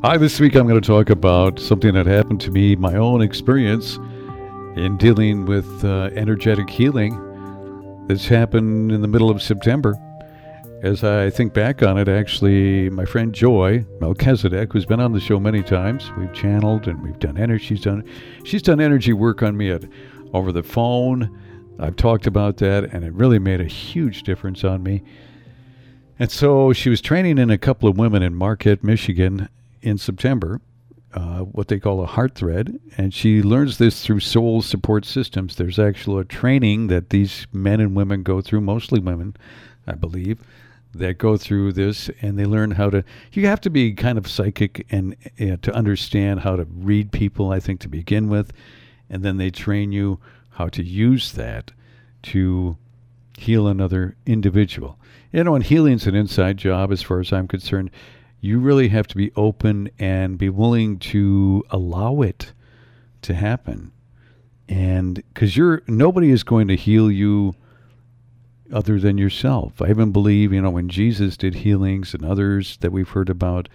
Hi, this week I'm going to talk about something that happened to me, my own experience in dealing with energetic healing. This happened in the middle of September. As I think back on it, actually, my friend Joy Melchizedek, who's been on the show many times, we've channeled and we've done energy. She's done energy work on me over the phone. I've talked about that, and it really made a huge difference on me. And so she was training in a couple of women in Marquette, Michigan in September, what they call a heart thread. And she learns this through Soul Support Systems. There's actually a training that these men and women go through, mostly women, I believe, that go through this, and they learn how to, you have to be kind of psychic and to understand how to read people, I think, to begin with. And then they train you how to use that to heal another individual. You know, and healing's an inside job as far as I'm concerned. You really have to be open and be willing to allow it to happen. And because nobody is going to heal you other than yourself. I even believe, when Jesus did healings and others that we've heard about,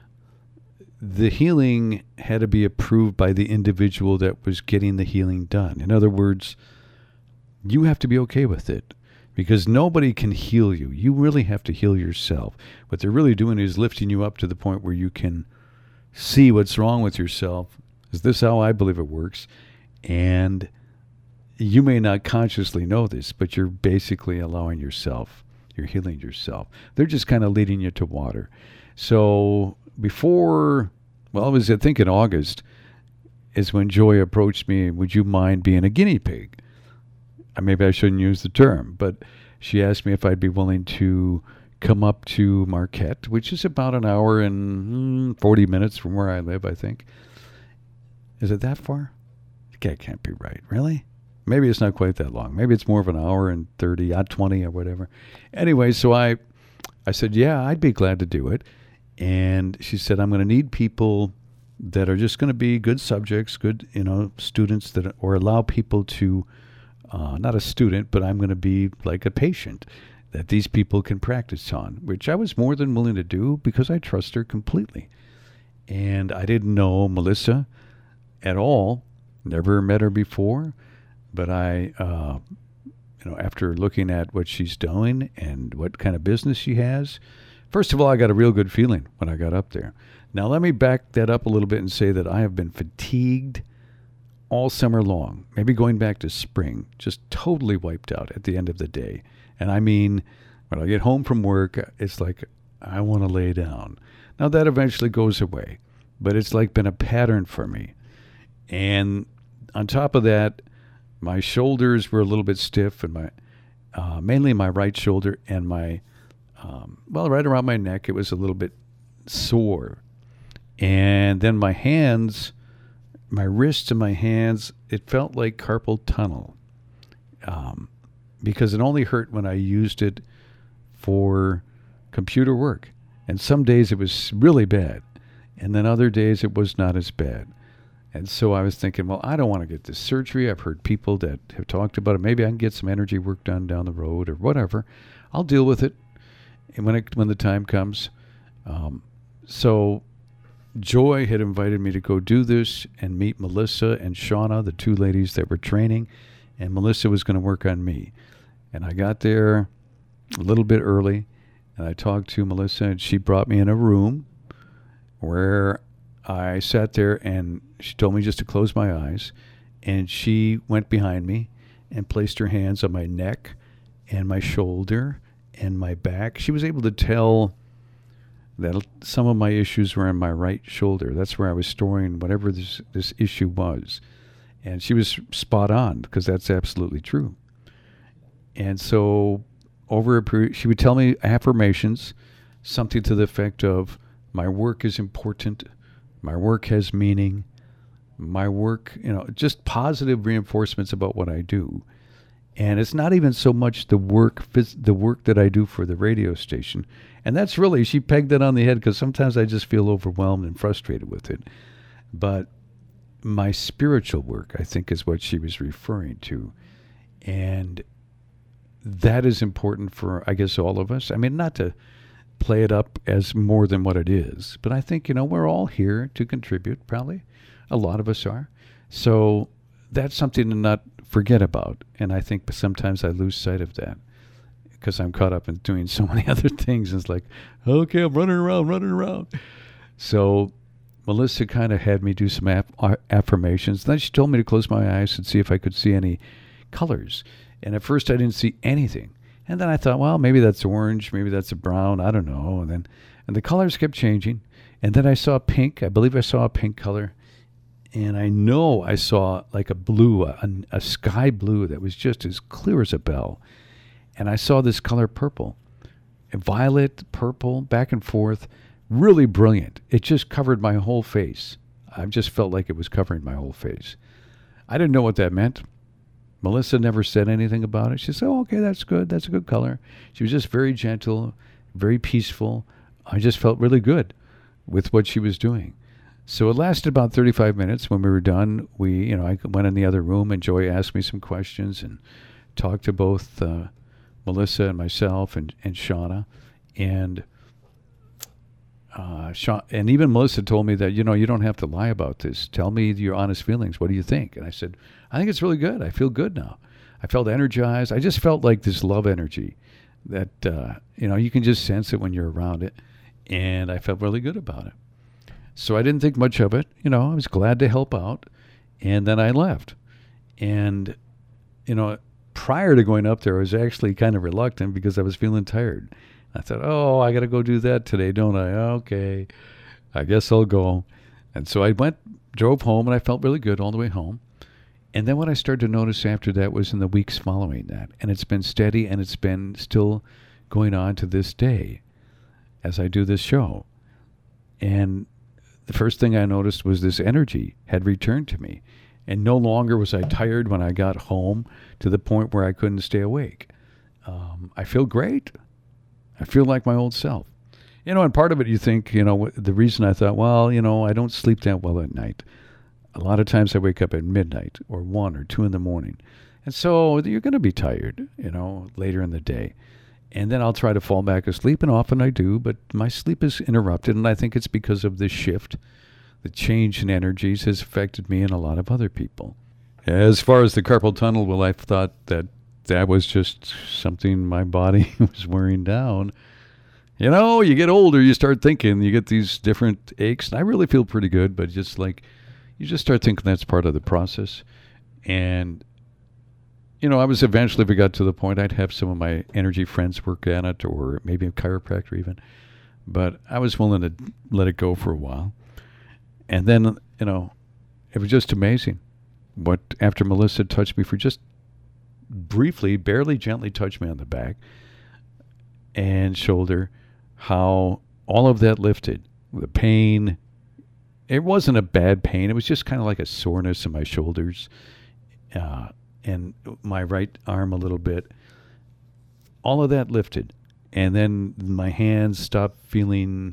the healing had to be approved by the individual that was getting the healing done. In other words, you have to be okay with it. Because nobody can heal you. You really have to heal yourself. What they're really doing is lifting you up to the point where you can see what's wrong with yourself. Is this how I believe it works? And you may not consciously know this, but you're basically allowing yourself. You're healing yourself. They're just kind of leading you to water. So before, it was, I think in August, is when Joy approached me, would you mind being a guinea pig? Maybe I shouldn't use the term, but she asked me if I'd be willing to come up to Marquette, which is about an hour and 40 minutes from where I live, I think. Is it that far? That can't be right. Really? Maybe it's not quite that long. Maybe it's more of an hour and 30, 20 or whatever. Anyway, so I said, yeah, I'd be glad to do it. And she said, I'm going to need people that are just going to be good subjects, good, students or allow people to not a student, but I'm going to be like a patient that these people can practice on, which I was more than willing to do because I trust her completely. And I didn't know Melissa at all, never met her before, but I, after looking at what she's doing and what kind of business she has, first of all, I got a real good feeling when I got up there. Now, let me back that up a little bit and say that I have been fatigued all summer long, maybe going back to spring, just totally wiped out at the end of the day. And I mean, when I get home from work, it's like I want to lay down. Now that eventually goes away, but it's like been a pattern for me. And on top of that, my shoulders were a little bit stiff, and mainly my right shoulder and my, right around my neck, it was a little bit sore. And then my hands, my wrists and my hands, it felt like carpal tunnel because it only hurt when I used it for computer work. And some days it was really bad, and then other days it was not as bad. And so I was thinking, I don't want to get this surgery. I've heard people that have talked about it. Maybe I can get some energy work done down the road or whatever. I'll deal with it when the time comes. So Joy had invited me to go do this and meet Melissa and Shauna, the two ladies that were training, and Melissa was going to work on me. And I got there a little bit early, and I talked to Melissa, and she brought me in a room where I sat there, and she told me just to close my eyes, and she went behind me and placed her hands on my neck and my shoulder and my back. She was able to tell that some of my issues were in my right shoulder. That's where I was storing whatever this issue was. And she was spot on, because that's absolutely true. And so over a period, she would tell me affirmations, something to the effect of, my work is important, my work has meaning, my work, just positive reinforcements about what I do. And it's not even so much the work that I do for the radio station. And that's really, she pegged it on the head, because sometimes I just feel overwhelmed and frustrated with it. But my spiritual work, I think, is what she was referring to. And that is important for, I guess, all of us. I mean, not to play it up as more than what it is. But I think, we're all here to contribute, probably. A lot of us are. So that's something to not forget about. And I think sometimes I lose sight of that because I'm caught up in doing so many other things. It's like, okay, I'm running around. So Melissa kind of had me do some affirmations. Then she told me to close my eyes and see if I could see any colors. And at first I didn't see anything. And then I thought, well, maybe that's orange, maybe that's a brown, I don't know. And the colors kept changing. And then I saw pink. I believe I saw a pink color. And I know I saw like a blue, a sky blue that was just as clear as a bell. And I saw this color purple, violet, purple, back and forth, really brilliant. It just covered my whole face. I just felt like it was covering my whole face. I didn't know what that meant. Melissa never said anything about it. She said, oh, okay, that's good. That's a good color. She was just very gentle, very peaceful. I just felt really good with what she was doing. So it lasted about 35 minutes. When we were done, I went in the other room and Joy asked me some questions and talked to both Melissa and myself and Shauna. And and even Melissa told me that, you don't have to lie about this. Tell me your honest feelings. What do you think? And I said, I think it's really good. I feel good now. I felt energized. I just felt like this love energy that, you can just sense it when you're around it. And I felt really good about it. So I didn't think much of it. I was glad to help out. And then I left. And, prior to going up there, I was actually kind of reluctant because I was feeling tired. I thought, oh, I got to go do that today, don't I? Okay, I guess I'll go. And so I drove home, and I felt really good all the way home. And then what I started to notice after that was in the weeks following that. And it's been steady, and it's been still going on to this day as I do this show. And the first thing I noticed was this energy had returned to me. And no longer was I tired when I got home to the point where I couldn't stay awake. I feel great. I feel like my old self. And part of it you think, the reason I thought, well, I don't sleep that well at night. A lot of times I wake up at midnight or 1 or 2 in the morning. And so you're going to be tired, later in the day. And then I'll try to fall back asleep, and often I do, but my sleep is interrupted, and I think it's because of this shift. The change in energies has affected me and a lot of other people. As far as the carpal tunnel, well, I thought that was just something my body was wearing down. You get older, you start thinking, you get these different aches. And I really feel pretty good, but just like, you just start thinking that's part of the process. And, I was eventually, if it got to the point, I'd have some of my energy friends work at it, or maybe a chiropractor even. But I was willing to let it go for a while. And then, it was just amazing. After Melissa touched me for just briefly, barely gently touched me on the back and shoulder, how all of that lifted. The pain, it wasn't a bad pain. It was just kind of like a soreness in my shoulders and my right arm a little bit. All of that lifted. And then my hands stopped feeling,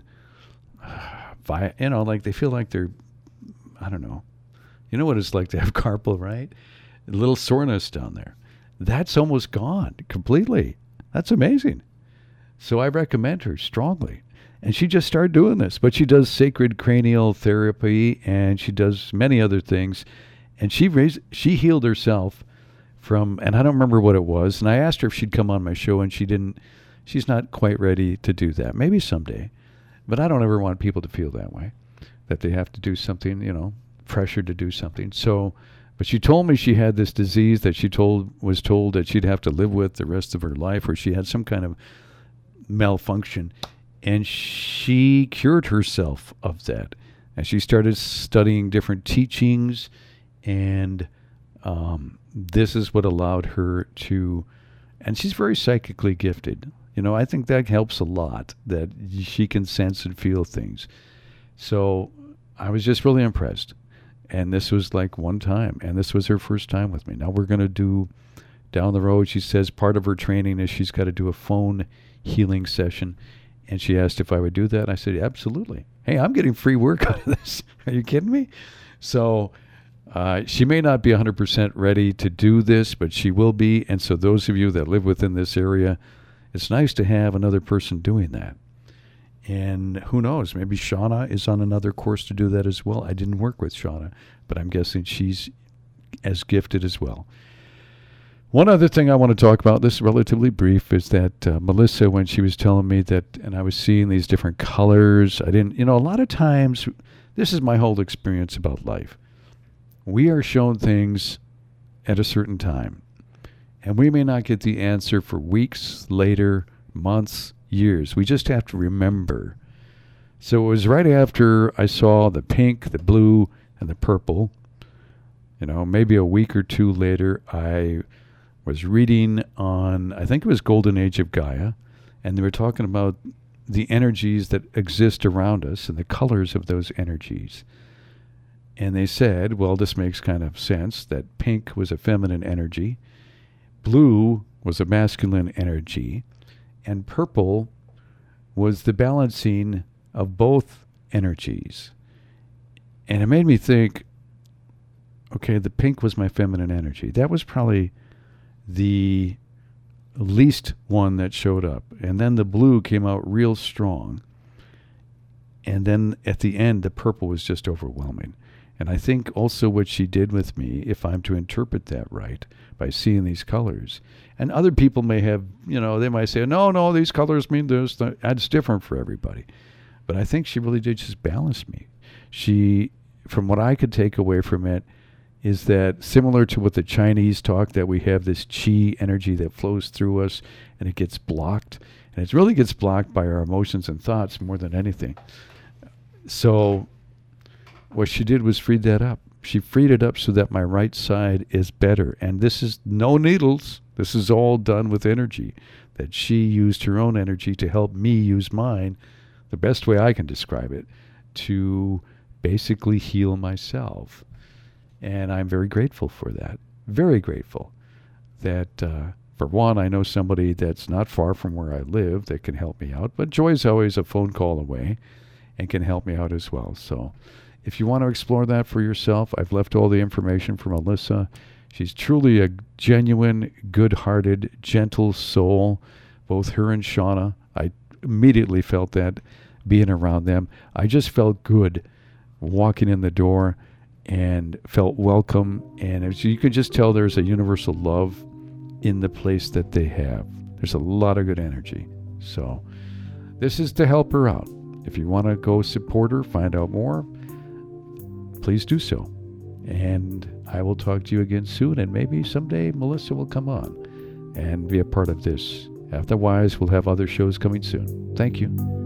like they feel like they're, I don't know. You know what it's like to have carpal, right? A little soreness down there. That's almost gone completely. That's amazing. So I recommend her strongly. And she just started doing this. But she does sacred cranial therapy, and she does many other things. And she healed herself from, and I don't remember what it was. And I asked her if she'd come on my show, and she didn't. She's not quite ready to do that. Maybe someday. But I don't ever want people to feel that way, that they have to do something, pressured to do something. So, but she told me she had this disease that was told that she'd have to live with the rest of her life, or she had some kind of malfunction. And she cured herself of that. And she started studying different teachings, and this is what allowed her to, and she's very psychically gifted. I think that helps a lot, that she can sense and feel things. So I was just really impressed. And this was like one time, and this was her first time with me. Now we're going to do, down the road, she says part of her training is she's got to do a phone healing session. And she asked if I would do that. I said, absolutely. Hey, I'm getting free work out of this. Are you kidding me? So she may not be 100% ready to do this, but she will be. And so those of you that live within this area, it's nice to have another person doing that. And who knows, maybe Shauna is on another course to do that as well. I didn't work with Shauna, but I'm guessing she's as gifted as well. One other thing I want to talk about, this is relatively brief, is that Melissa, when she was telling me that, and I was seeing these different colors, I didn't, a lot of times, this is my whole experience about life. We are shown things at a certain time, and we may not get the answer for weeks, later, months, years. We just have to remember. So it was right after I saw the pink, the blue, and the purple. Maybe a week or two later, I was reading on, I think it was Golden Age of Gaia, and they were talking about the energies that exist around us and the colors of those energies. And they said, well, this makes kind of sense, that pink was a feminine energy, blue was a masculine energy, and purple was the balancing of both energies. And it made me think, okay, the pink was my feminine energy. That was probably the least one that showed up. And then the blue came out real strong. And then at the end, the purple was just overwhelming. And I think also what she did with me, if I'm to interpret that right, by seeing these colors. And other people may have, they might say, no, these colors mean this. That's different for everybody. But I think she really did just balance me. She, from what I could take away from it, is that similar to what the Chinese talk, that we have this qi energy that flows through us and it gets blocked. And it really gets blocked by our emotions and thoughts more than anything. So what she did was freed that up. She freed it up so that my right side is better. And this is no needles. This is all done with energy. That she used her own energy to help me use mine, the best way I can describe it, to basically heal myself. And I'm very grateful for that. Very grateful that, for one, I know somebody that's not far from where I live that can help me out. But Joy's always a phone call away and can help me out as well. So if you want to explore that for yourself, I've left all the information for Melissa. She's truly a genuine, good-hearted, gentle soul, both her and Shauna. I immediately felt that being around them. I just felt good walking in the door and felt welcome. And you could just tell there's a universal love in the place that they have. There's a lot of good energy. So this is to help her out. If you want to go support her, find out more, please do so. And I will talk to you again soon, and maybe someday Melissa will come on and be a part of this. Otherwise, we'll have other shows coming soon. Thank you.